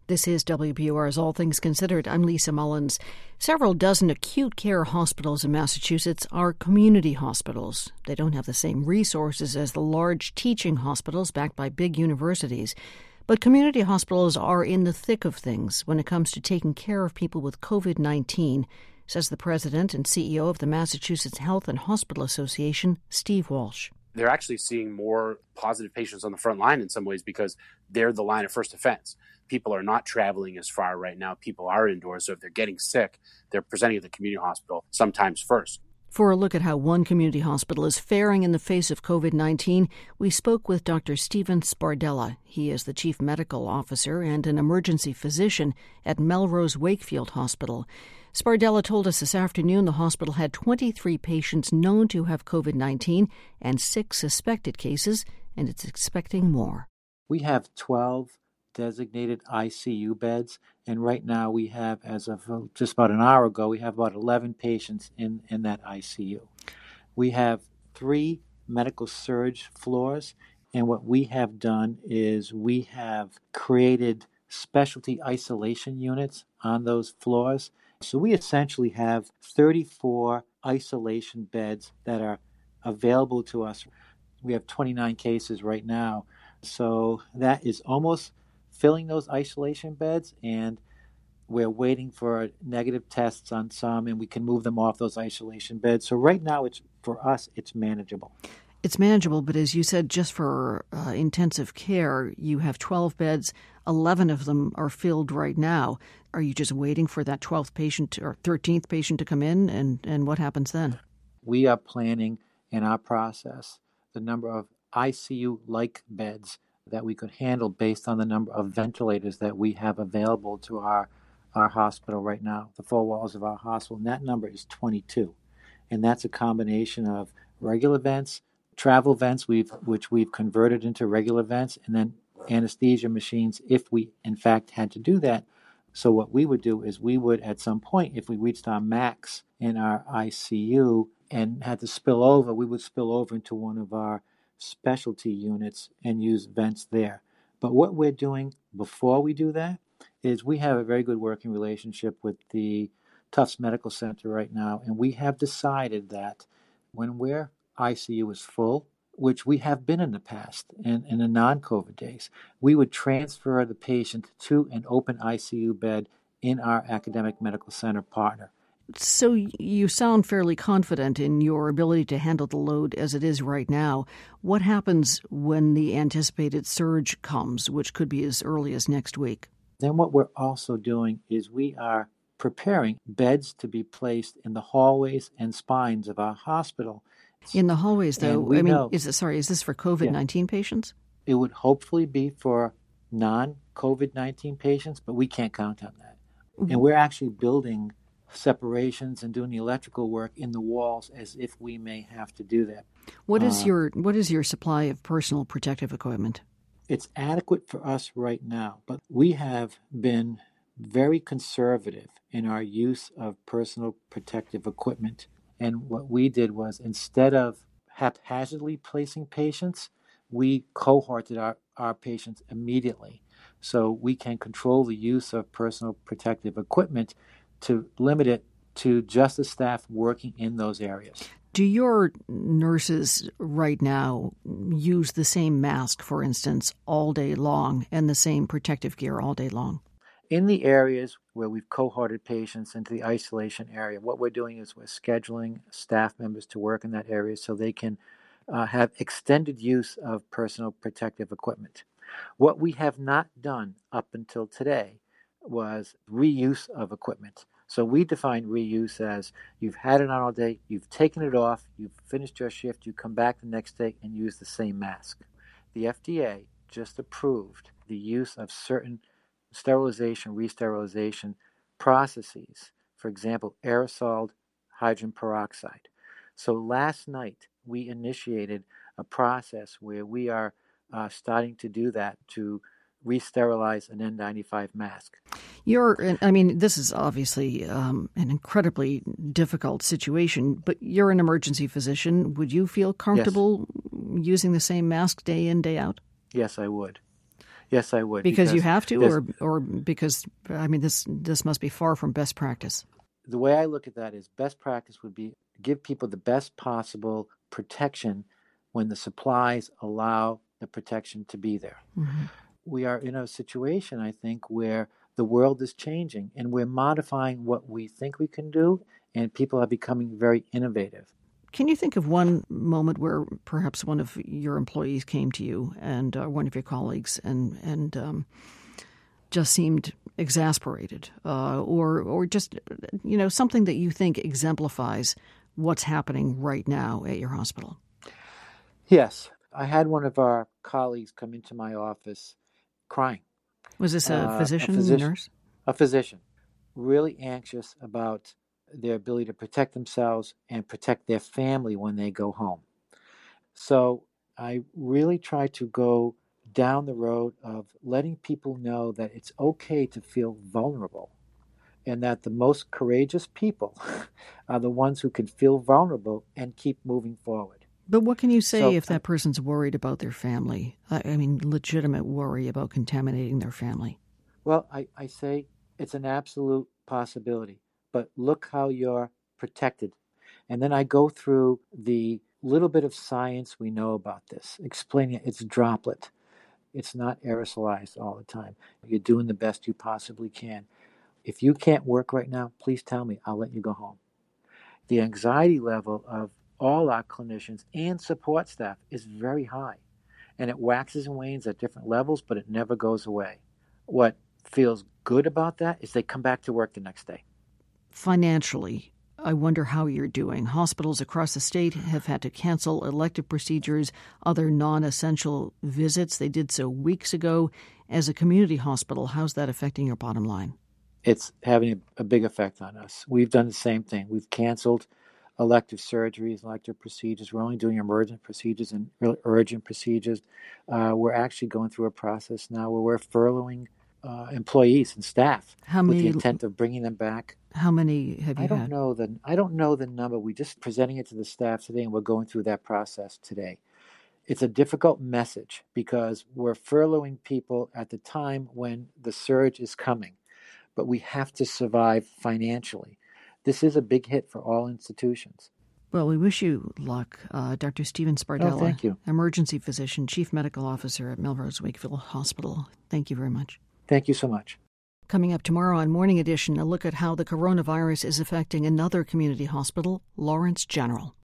This is WBUR's All Things Considered. I'm Lisa Mullins. Several dozen acute care hospitals in Massachusetts are community hospitals. They don't have the same resources as the large teaching hospitals backed by big universities. But community hospitals are in the thick of things when it comes to taking care of people with COVID-19, says the president and CEO of the Massachusetts Health and Hospital Association, Steve Walsh. They're actually seeing more positive patients on the front line in some ways because they're the line of first defense. People are not traveling as far right now. People are indoors. So if they're getting sick, they're presenting at the community hospital sometimes first. For a look at how one community hospital is faring in the face of COVID-19, we spoke with Dr. Stephen Spardella. He is the chief medical officer and an emergency physician at Melrose Wakefield Hospital. Spardella told us this afternoon the hospital had 23 patients known to have COVID-19 and 6 suspected cases, and it's expecting more. We have 12 designated ICU beds, and right now we have, as of just about an hour ago, we have about 11 patients in that ICU. We have 3 medical surge floors, and what we have done is we have created specialty isolation units on those floors. So we essentially have 34 isolation beds that are available to us. We have 29 cases right now, so that is almost filling those isolation beds, and we're waiting for negative tests on some, and we can move them off those isolation beds. So right now, for us, it's manageable. It's manageable, but as you said, just for intensive care, you have 12 beds. 11 of them are filled right now. Are you just waiting for that 12th patient or 13th patient to come in, and what happens then? We are planning in our process the number of ICU-like beds that we could handle based on the number of ventilators that we have available to our hospital right now, the 4 walls of our hospital, and that number is 22. And that's a combination of regular vents, travel vents, which we've converted into regular vents, and then anesthesia machines if we, in fact, had to do that. So what we would do is we would, at some point, if we reached our max in our ICU and had to spill over, we would spill over into one of our specialty units and use vents there. But what we're doing before we do that is we have a very good working relationship with the Tufts Medical Center right now, and we have decided that when our ICU is full, which we have been in the past in the non-COVID days, we would transfer the patient to an open ICU bed in our academic medical center partner. So you sound fairly confident in your ability to handle the load as it is right now. What happens when the anticipated surge comes, which could be as early as next week? Then what we're also doing is we are preparing beds to be placed in the hallways and spines of our hospital. In the hallways, though, is this for COVID-19 patients? It would hopefully be for non-COVID-19 patients, but we can't count on that. And we're actually building separations and doing the electrical work in the walls as if we may have to do that. What is your supply of personal protective equipment? It's adequate for us right now, but we have been very conservative in our use of personal protective equipment. And what we did was, instead of haphazardly placing patients, we cohorted our patients immediately. So we can control the use of personal protective equipment to limit it to just the staff working in those areas. Do your nurses right now use the same mask, for instance, all day long and the same protective gear all day long? In the areas where we've cohorted patients into the isolation area, what we're doing is we're scheduling staff members to work in that area so they can have extended use of personal protective equipment. What we have not done up until today was reuse of equipment. So we define reuse as you've had it on all day, you've taken it off, you've finished your shift, you come back the next day and use the same mask. The FDA just approved the use of certain sterilization, re-sterilization processes, for example, aerosol hydrogen peroxide. So last night we initiated a process where we are starting to do that to re-sterilize an N95 mask. This is obviously an incredibly difficult situation, but you're an emergency physician. Would you feel comfortable using the same mask day in, day out? Yes, I would. Yes, I would. Because you have to, or because, I mean, this must be far from best practice. The way I look at that is best practice would be give people the best possible protection when the supplies allow the protection to be there. Mm-hmm. We are in a situation, I think, where the world is changing and we're modifying what we think we can do, and people are becoming very innovative. Can you think of one moment where perhaps one of your employees came to you and one of your colleagues and just seemed exasperated, or just something that you think exemplifies what's happening right now at your hospital? Yes, I had one of our colleagues come into my office crying. Was this a physician, nurse? A physician, really anxious about their ability to protect themselves and protect their family when they go home. So I really try to go down the road of letting people know that it's okay to feel vulnerable, and that the most courageous people are the ones who can feel vulnerable and keep moving forward. But what can you say if that person's worried about their family? I mean, legitimate worry about contaminating their family. Well, I say it's an absolute possibility, but look how you're protected. And then I go through the little bit of science we know about this, explaining it's droplet. It's not aerosolized all the time. You're doing the best you possibly can. If you can't work right now, please tell me. I'll let you go home. The anxiety level of all our clinicians and support staff is very high, and it waxes and wanes at different levels, but it never goes away. What feels good about that is they come back to work the next day. Financially, I wonder how you're doing. Hospitals across the state have had to cancel elective procedures, other non-essential visits. They did so weeks ago. As a community hospital, how's that affecting your bottom line? It's having a big effect on us. We've done the same thing. We've canceled elective surgeries, elective procedures. We're only doing emergent procedures and urgent procedures. We're actually going through a process now where we're furloughing employees and staff with the intent of bringing them back. How many have you had? I don't know the number. We're just presenting it to the staff today, and we're going through that process today. It's a difficult message because we're furloughing people at the time when the surge is coming, but we have to survive financially. This is a big hit for all institutions. Well, we wish you luck. Dr. Stephen Spardella, thank you. Emergency Physician, Chief Medical Officer at Melrose Wakefield Hospital. Thank you very much. Thank you so much. Coming up tomorrow on Morning Edition, a look at how the coronavirus is affecting another community hospital, Lawrence General.